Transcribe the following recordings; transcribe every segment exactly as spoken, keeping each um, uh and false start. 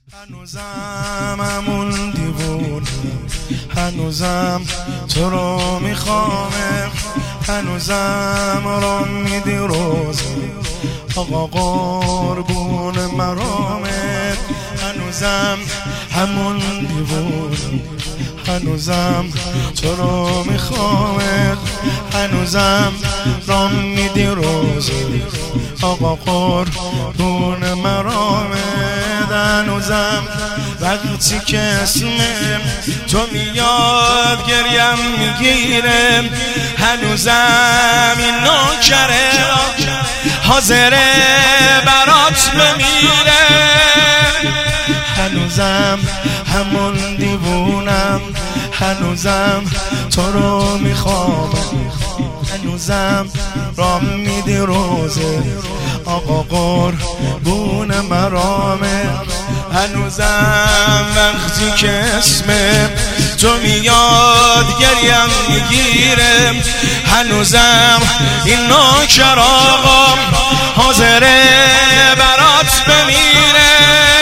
هنوزم همون دیوونم، هنوزم تو رو میخوامه، هنوزم را میدی روزه آقا قربون مرامت. هنوزم همون دیوونم، هنوزم تو رو میخوامه، هنوزم را میدی روزه آقا قربون مرامت. هنوزم وقتی که اسم تو میاد گریم میگیره، هنوزم این نوکره حاضره برات بمیره. هنوزم همون دیوونم، هنوزم تو رو میخوام، هنوزم رام میدی روزه آقا قربون مرامه. هنوزم وقتی که اسم تو میاد گریم میگیره، هنوزم این نوکر آقا حاضره برات بمیره.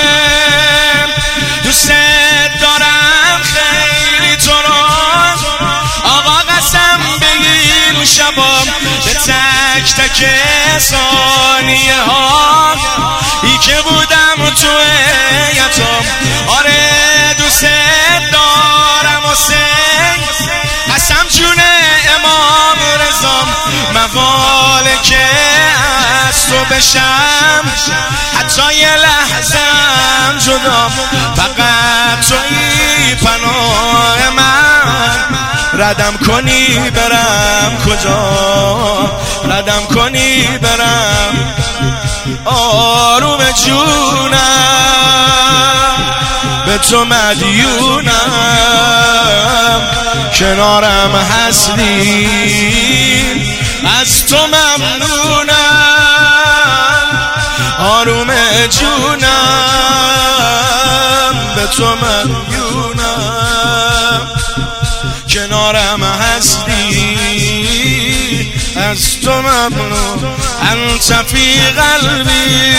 دوست دارم خیلی تو رو آقا، قسم بگیر شبا به تک تک ثانیه ها ای که بودم تو یتام. آره دوست دارم حسین، قسم جون امام رضام، مقاله که از تو بشم حتی یه لحظم جدا، فقط تویی پناه من. ردم کنی برم کجا، ردم کنی برم آروم جونم، به تو مدیونم، کنارم هستی از تو ممنونم. آروم جونم، به تو مدیونم، کنارم هستی از تو ممنون. انت فی قلبی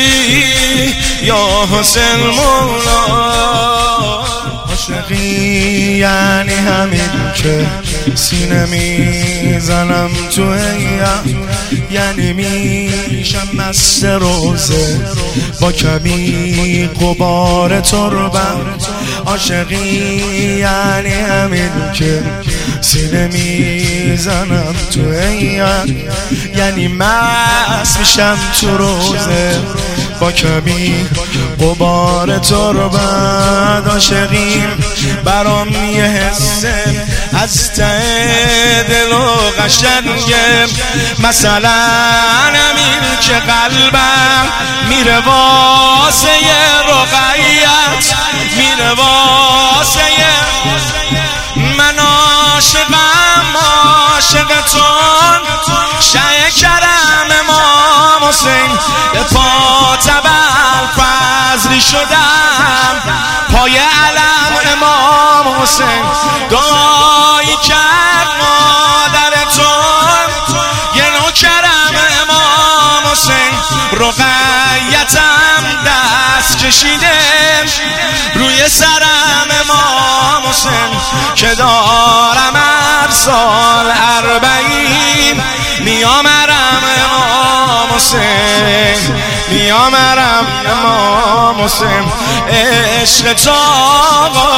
یا حسین مولا. عاشقی یعنی همین که سینه میزنم تو هیا، یعنی میشم مست روزه با کمی غبار تربم. عاشقی یعنی همین که سینه میزنم تو هیا، یعنی مست میشم تو روزه با کمی غبار تربت. عاشقیم برام یه حسه از ته دل و قشنگه، مثلا همین که قلبم میره واسه رقیت، میره واسه من. عاشقم عاشقتون شه کرم امام حسین، به پا تبر فضلی شدم پای علم امام حسین. دعایی کرد مادرتون یه نوکرم امام حسین، رقیتم دست کشیده روی سرم امام حسین، که دارم هر سال اربعین میامرم امام حسین، میامرم امام حسین. عشق تو آقا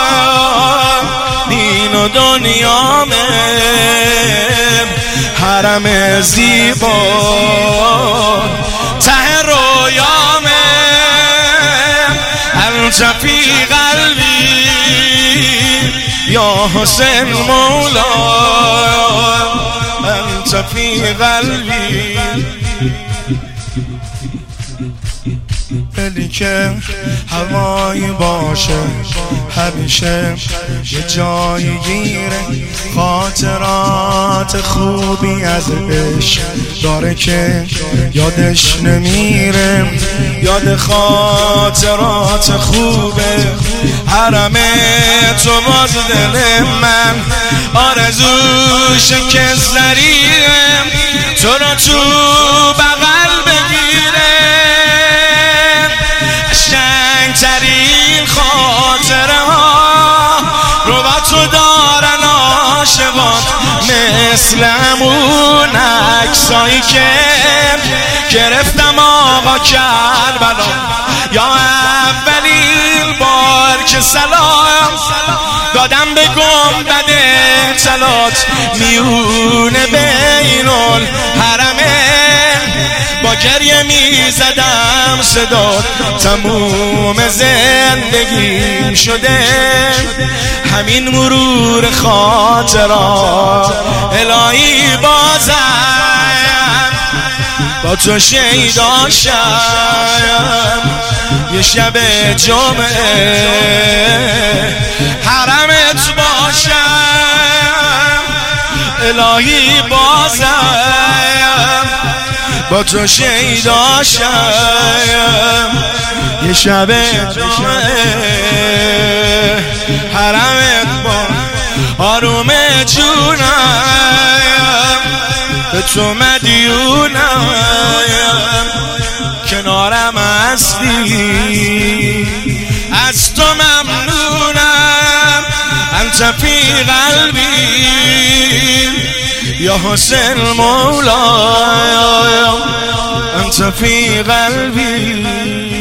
دین و دنیامه، حرم زیبا ته رویامه. انت فی قلبی یا حسین مولا، انت فی قلبی. دلی که هوایی باشه همیشه یه جایی گیره، خاطرات خوبی از عشق داره که یادش نمیره، یاد خاطرات خوبه حرم تو باز دل من. آرزوشه که زریم تو رو تو بغل بگیره، قشنگ ترین مثل همون عکسایی که گرفتم آقا کربلا، یا اولین بار که سلام دادم به گنبد طلات میونه بین الحرمه، با گریه می زدم صدات تموم زندگیم شده، همین مرور خاطرات الهی بازم با تو شیدا شم، یه شب جمعه حرمت باشم، الهی بازم با تو شیدا شم، یه شب جمعه حرمت با آروم جونم، به تو مدیونم، کنارم هستی از تو ممنونم، انت فی قلبی یا حسین مولا، انت فی قلبی.